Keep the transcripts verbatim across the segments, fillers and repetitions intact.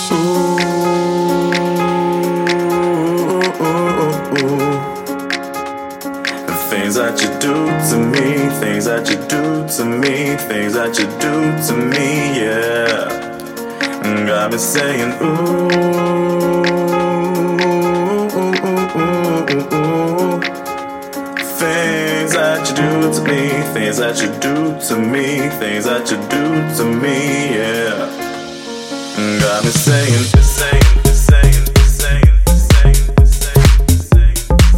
The things that you do to me, things that you do to me, things that you do to me, yeah. Got me saying ooh, ooh, ooh, ooh, ooh, ooh. Things that you do to me, things that you do to me, things that you do to me, yeah. Got me saying, saying, saying, saying, saying, saying,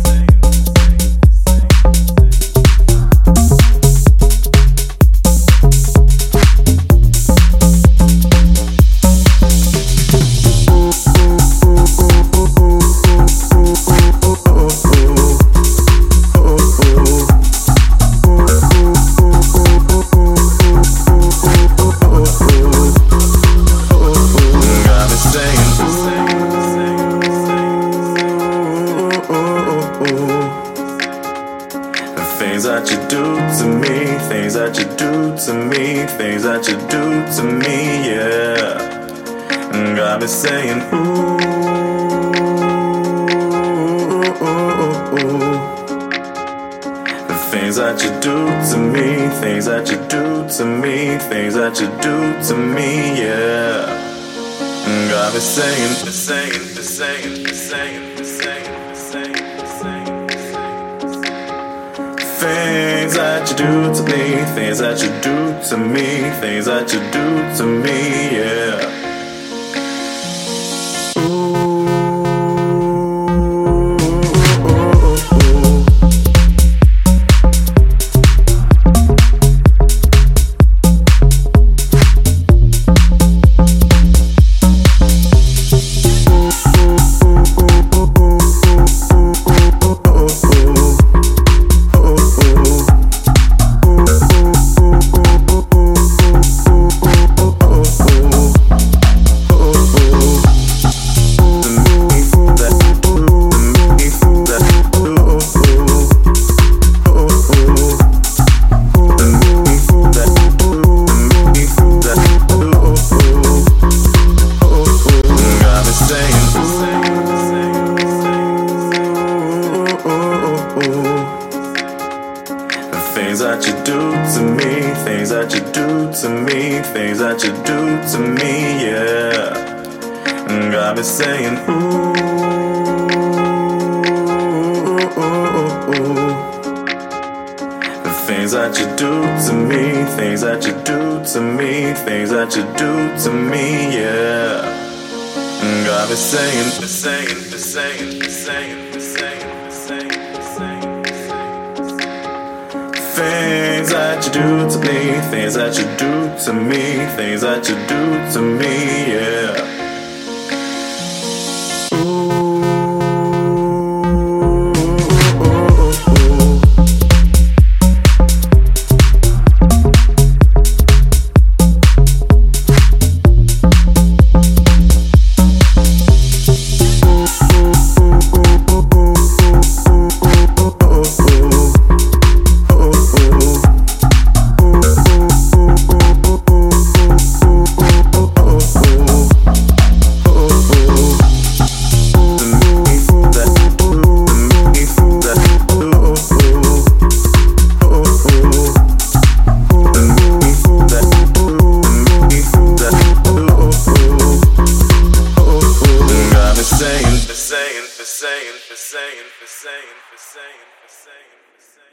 things that you do to me, things that you do to me, things that you do to me, yeah. Got me saying ooh, ooh, ooh, ooh. The things that you do to me, things that you do to me, things that you do to me, yeah. Got me saying, saying, saying, saying, saying, saying, saying. Things that you do to me, things that you do to me, things that you do to me, yeah. Things that you do to me, things that you do to me, things that you do to me, yeah. Got me saying ooh, ooh, ooh, ooh. The things that you do to me, things that you do to me, things that you do to me, yeah. Got me saying, saying, saying, saying, saying, saying, saying. Things that you do to me, things that you do to me, things that you do to me, yeah. saying, for saying, for saying, for saying, for saying, for saying, for saying.